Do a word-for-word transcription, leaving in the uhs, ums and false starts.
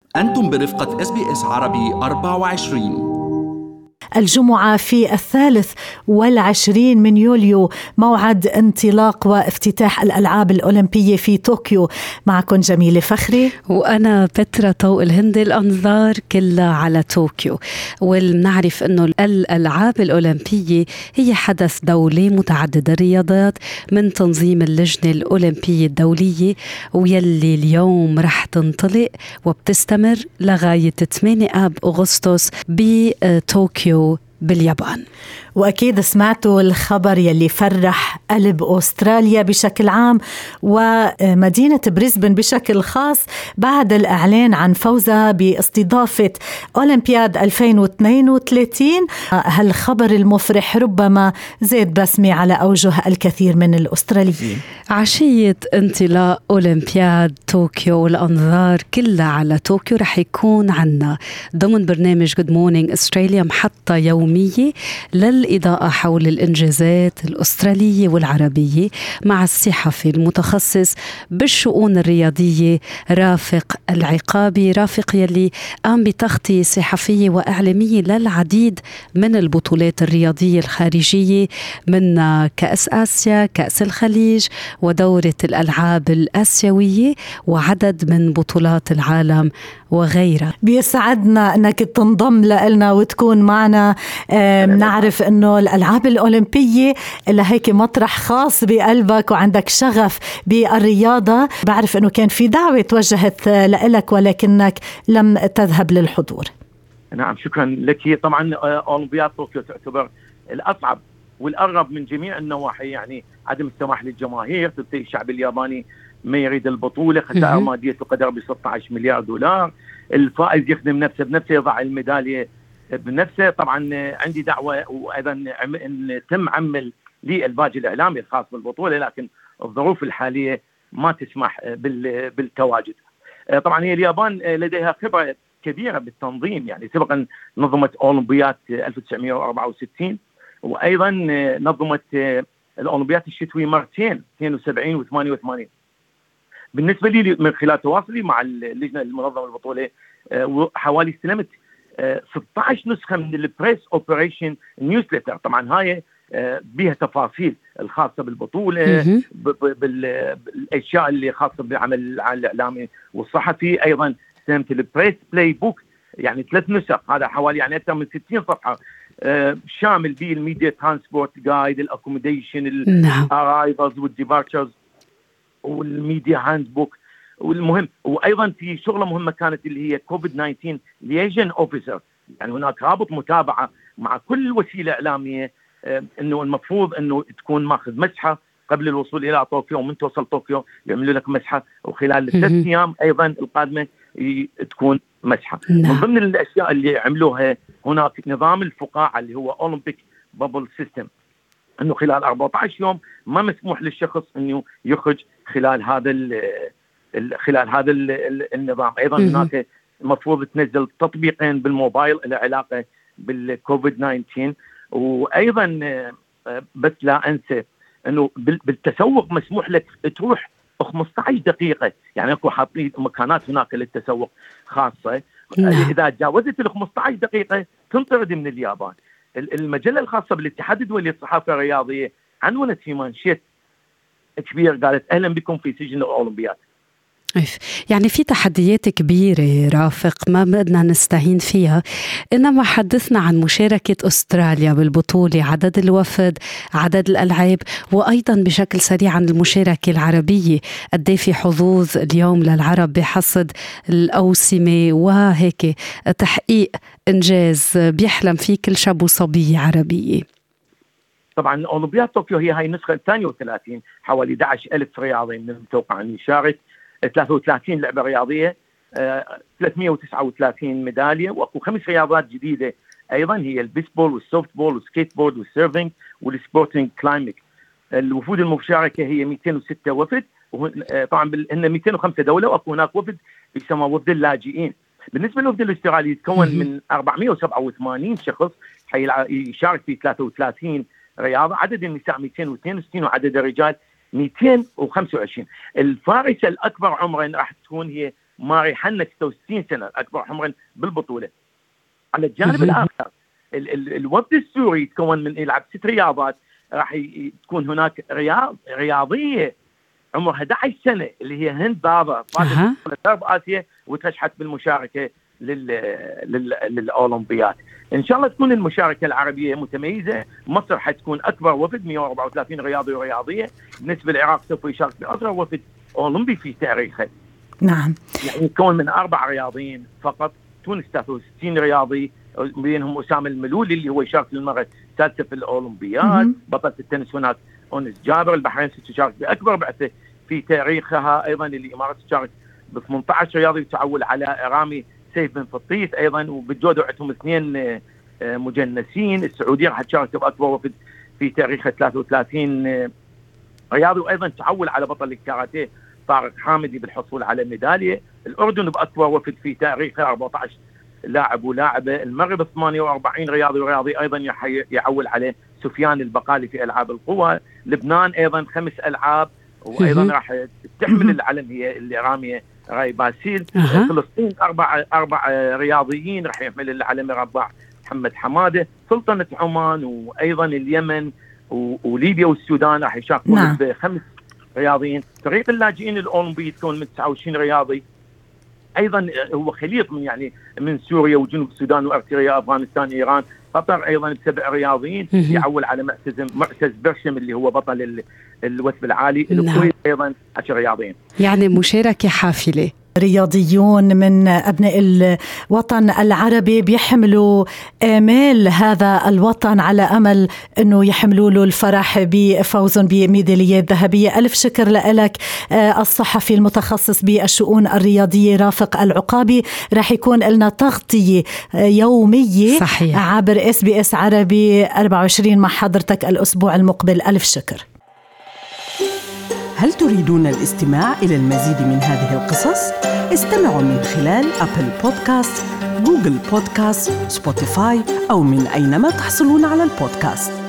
أنتم برفقة إس بي إس عربي أربعة وعشرين. الجمعة في الثالث والعشرين من يوليو موعد انطلاق وافتتاح الألعاب الأولمبية في طوكيو. معكم جميلة فخري وأنا بترا طوق الهندي. الأنظار كلها على طوكيو، ونعرف أنه الألعاب الأولمبية هي حدث دولي متعدد الرياضات من تنظيم اللجنة الأولمبية الدولية، ويلي اليوم رح تنطلق وبتستمر لغاية ثمانية آب أغسطس بطوكيو باليابان. وأكيد سمعتوا الخبر يلي فرح قلب أستراليا بشكل عام ومدينة بريسبن بشكل خاص بعد الإعلان عن فوزها باستضافة أولمبياد ألفين واثنين وثلاثين. هالخبر المفرح ربما زاد بسمة على أوجه الكثير من الأستراليين. عشية انطلاق أولمبياد طوكيو والأنظار كلها على طوكيو رح يكون عنا ضمن برنامج Good Morning Australia محطة يومية للإضاءة حول الإنجازات الأسترالية والعربية مع الصحفي المتخصص بالشؤون الرياضية رافق العقابي. رافق يلي قام بتغطية صحفية وإعلامية للعديد من البطولات الرياضية الخارجية من كأس آسيا، كأس الخليج، ودورة الألعاب الآسيوية وعدد من بطولات العالم وغيرها. بيسعدنا أنك تنضم لنا وتكون معنا. نعرف أنه الألعاب الأولمبية اللي هيك مطرح خاص بقلبك وعندك شغف بالرياضة. بعرف أنه كان في دعوة توجهت لك ولكنك لم تذهب للحضور. نعم، شكرا لك. طبعا أولمبياد طوكيو تعتبر الأصعب والأرغب من جميع النواحي، يعني عدم السماح للجماهير، تبتدي الشعب الياباني ما يريد البطولة، خسائر مادية تقدر ب ستة عشر مليار دولار، الفائز يخدم نفسه بنفسه، يضع الميدالية بنفسه. طبعا عندي دعوة وأيضا أن تم عمل للباج الإعلامي الخاص بالبطولة، لكن الظروف الحالية ما تسمح بالتواجد. طبعا هي اليابان لديها خبرة كبيرة بالتنظيم، يعني سبقا نظمت أولمبياد ألف وتسعمائة وأربعة وستين، وأيضا نظمت الأولمبياد الشتوية مرتين اثنين وسبعين وثمانية وثمانين. بالنسبة لي من خلال تواصلي مع اللجنة المنظمة البطولة حوالي استلمت ستة عشر نسخة من البريس اوبريشن نيوزلتر. طبعا هاي بها تفاصيل الخاصة بالبطولة، بالأشياء اللي خاصة بعمل الإعلامي والصحفي. أيضا استلمت البريس بلاي بوك، يعني ثلاث نسخ، هذا حوالي يعني أكثر من ستين صفحة، شامل به الميديا ترانسبورت جايد، الاكوموديشن، الارايفلز والديبارتشرز، والميديا هاند بوك. والمهم وايضا في شغله مهمه كانت اللي هي كوفيد تسعة عشر ليجن اوفيسر، يعني هناك رابط متابعه مع كل وسيله اعلاميه، انه المفروض انه تكون ماخذ مسحه قبل الوصول الى طوكيو، ومن توصل طوكيو يعملوا لك مسحه، وخلال الثلاث ايام ايضا القادمه تكون مسحه. من ضمن الاشياء اللي عملوها هناك نظام الفقاعه اللي هو اولمبيك بابل سيستم، انه خلال أربعة عشر يوم ما مسموح للشخص انه يخرج خلال هذا ال خلال هذا ال النظام. ايضا هناك المفروض تنزل تطبيقين بالموبايل له علاقه بالكوفيد تسعة عشر. وايضا بس لا انسى انه بالتسوق مسموح لك تروح خمسة عشر دقيقه، يعني اكو حاطين مكانات هناك للتسوق خاصه. اذا تجاوزت ال خمسة عشر دقيقه تنطرد من اليابان. المجله الخاصه بالاتحاد الدولي للصحافه الرياضيه عنونت في مانشيت كبير، قالت اهلا بكم في سجن الاولمبياد. يعني في تحديات كبيرة رافق ما بدنا نستهين فيها، إنما حدثنا عن مشاركة أستراليا بالبطولة، عدد الوفد، عدد الألعاب، وأيضا بشكل سريع عن المشاركة العربية. قد في حظوظ اليوم للعرب بحصد الأوسمة وهيك تحقيق إنجاز بيحلم فيه كل شاب وصبية عربية. طبعا أولمبياد طوكيو هي هاي النسخة الثانية وثلاثين، حوالي أحد عشر ألف رياضي من المتوقع أن يشارك، ثلاثة وثلاثين لعبة رياضية، ثلاثمائة وتسعة وثلاثين ميدالية، وأكو خمس رياضات جديدة أيضا، هي البيسبول والسوفت بول والسكيت بورد والسيرفينج والسبورتنج كلايميك. الوفود المشاركة هي مئتين وستة وفد، طبعا هن مئتين وخمسة دولة، وأكو هناك وفد يسمى وفد اللاجئين. بالنسبة للوفد الاسترالي يتكون من أربعمائة وسبعة وثمانين شخص يشارك في ثلاثة وثلاثين رياضة، عدد النساء مئتين واثنين وستين وعدد الرجال مئتين وخمسة وعشرين. الفارسة الأكبر عمرا راح تكون هي ماري حنا ستة وستين سنة أكبر عمرا بالبطولة. على الجانب الآخر ال- ال- الوفد السوري يتكون من يلعب ست رياضات، راح ي- تكون هناك رياض رياضية عمرها أحد عشر سنة اللي هي هند بابا فازت بغرب آسيا وترشحت بالمشاركة لل... لل... للأولمبياد. إن شاء الله تكون المشاركة العربية متميزة. مصر حتكون أكبر وفد مئة وأربعة وثلاثين رياضي ورياضية. بالنسبة للعراق سوف يشارك بأصغر وفد أولمبي في تاريخه. نعم. يعني يتكون من أربع رياضيين فقط. تونس ثلاثة وستين رياضي بينهم أسامة الملولي اللي هو يشارك للمرة الثالثة في الأولمبياد. بطلة التنس هناك أونس جابر. البحرين ستشارك بأكبر بعثة في تاريخها. أيضا الإمارات تشارك ب ثمانية عشر رياضي وتعول على رامي سيف بن فطيس أيضا، وبالجودة عندهم اثنين مجنسين. السعودية راح تشارك بأكبر وفد في تاريخها ثلاثة وثلاثين رياضي، وأيضا تعول على بطل الكاراتيه طارق حامدي بالحصول على ميدالية. الأردن بأكبر وفد في تاريخها أربعة عشر لاعب ولاعبة. المغرب ثمانية وأربعين رياضي ورياضي أيضا يعول عليه سفيان البقالي في ألعاب القوى. لبنان أيضا خمس ألعاب وأيضا راح تحمل العلم هي اللي رامية راي باسيل. أه. فلسطين أربع أربع رياضيين راح يحمل العلم رباع محمد حمادة. سلطنة عمان وأيضا اليمن وليبيا والسودان راح يشاركون نعم. بخمس رياضيين. فريق اللاجئين الأولمبي يتكون من تسعة وعشرين رياضي أيضا، هو خليط من يعني من سوريا وجنوب السودان وأرتريا أفغانستان إيران. قطر أيضا بسبع رياضيين يعول على معتز معتز برشم اللي هو بطل الوثب العالي. الكويت أيضا عشر رياضيين. يعني مشاركة حافلة. رياضيون من أبناء الوطن العربي بيحملوا آمال هذا الوطن على أمل أنه يحملوا له الفرح بفوزهم بميداليات ذهبية. ألف شكر لك الصحفي المتخصص بالشؤون الرياضية رافق العقابي. راح يكون لنا تغطية يومية صحيح. عبر إس بي إس عربي أربعة وعشرين مع حضرتك الأسبوع المقبل. ألف شكر. هل تريدون الاستماع إلى المزيد من هذه القصص؟ استمعوا من خلال أبل بودكاست، جوجل بودكاست، سبوتيفاي أو من أينما تحصلون على البودكاست.